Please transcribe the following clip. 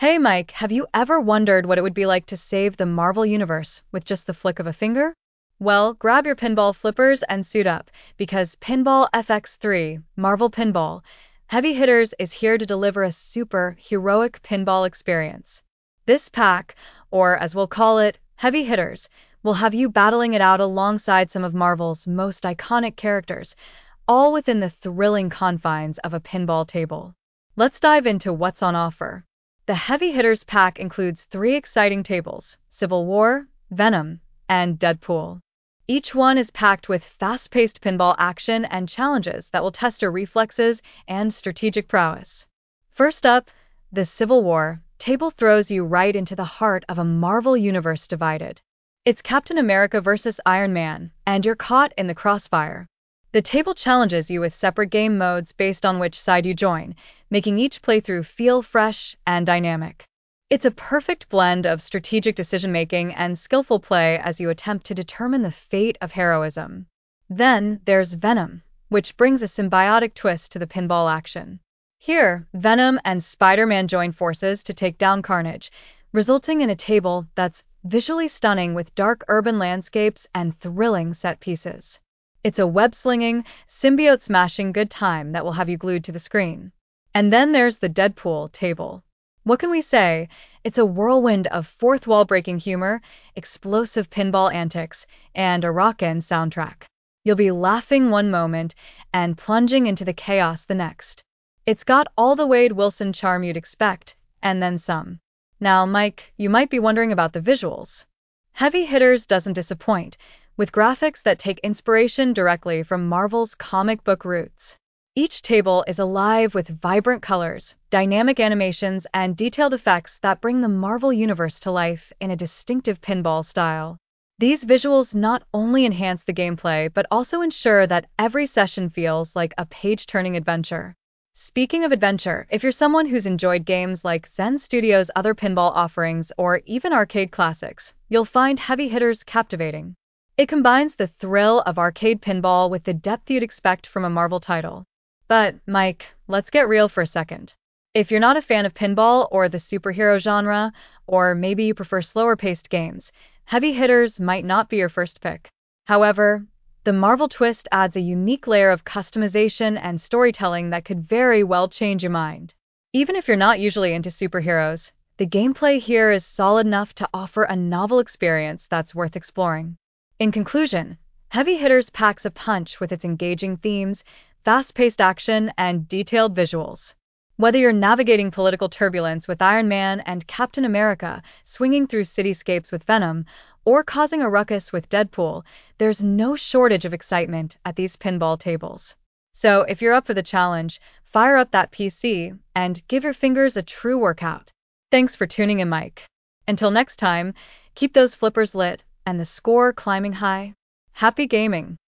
Hey Mike, have you ever wondered what it would be like to save the Marvel Universe with just the flick of a finger? Well, grab your pinball flippers and suit up, because Pinball FX3, Marvel Pinball, Heavy Hitters is here to deliver a super heroic pinball experience. This pack, or as we'll call it, Heavy Hitters, will have you battling it out alongside some of Marvel's most iconic characters, all within the thrilling confines of a pinball table. Let's dive into what's on offer. The Heavy Hitters pack includes three exciting tables: Civil War, Venom, and Deadpool. Each one is packed with fast-paced pinball action and challenges that will test your reflexes and strategic prowess. First up, the Civil War table throws you right into the heart of a Marvel universe divided. It's Captain America versus Iron Man, and you're caught in the crossfire. The table challenges you with separate game modes based on which side you join, making each playthrough feel fresh and dynamic. It's a perfect blend of strategic decision-making and skillful play as you attempt to determine the fate of heroism. Then there's Venom, which brings a symbiotic twist to the pinball action. Here, Venom and Spider-Man join forces to take down Carnage, resulting in a table that's visually stunning with dark urban landscapes and thrilling set pieces. It's a web-slinging, symbiote-smashing good time that will have you glued to the screen. And then there's the Deadpool table. What can we say? It's a whirlwind of fourth-wall-breaking humor, explosive pinball antics, and a rockin' soundtrack. You'll be laughing one moment and plunging into the chaos the next. It's got all the Wade Wilson charm you'd expect, and then some. Now, Mike, you might be wondering about the visuals. Heavy Hitters doesn't disappoint, with graphics that take inspiration directly from Marvel's comic book roots. Each table is alive with vibrant colors, dynamic animations, and detailed effects that bring the Marvel Universe to life in a distinctive pinball style. These visuals not only enhance the gameplay, but also ensure that every session feels like a page-turning adventure. Speaking of adventure, if you're someone who's enjoyed games like Zen Studios' other pinball offerings or even arcade classics, you'll find Heavy Hitters captivating. It combines the thrill of arcade pinball with the depth you'd expect from a Marvel title. But, Mike, let's get real for a second. If you're not a fan of pinball or the superhero genre, or maybe you prefer slower-paced games, Heavy Hitters might not be your first pick. However, the Marvel twist adds a unique layer of customization and storytelling that could very well change your mind. Even if you're not usually into superheroes, the gameplay here is solid enough to offer a novel experience that's worth exploring. In conclusion, Heavy Hitters packs a punch with its engaging themes, fast-paced action, and detailed visuals. Whether you're navigating political turbulence with Iron Man and Captain America, swinging through cityscapes with Venom, or causing a ruckus with Deadpool, there's no shortage of excitement at these pinball tables. So if you're up for the challenge, fire up that PC and give your fingers a true workout. Thanks for tuning in, Mike. Until next time, keep those flippers lit and the score climbing high. Happy gaming!